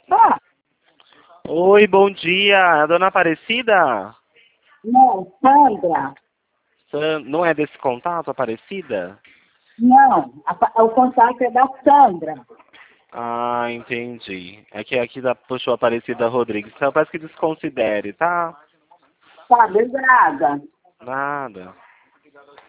Ah, Oi, bom dia. É a dona Aparecida? não, Sandra. Não é desse contato, Aparecida? Não, o contato é da Sandra. Ah, entendi. É que aqui puxou Aparecida Rodrigues. Então, peço que desconsidere, tá? Tá, obrigada. Nada.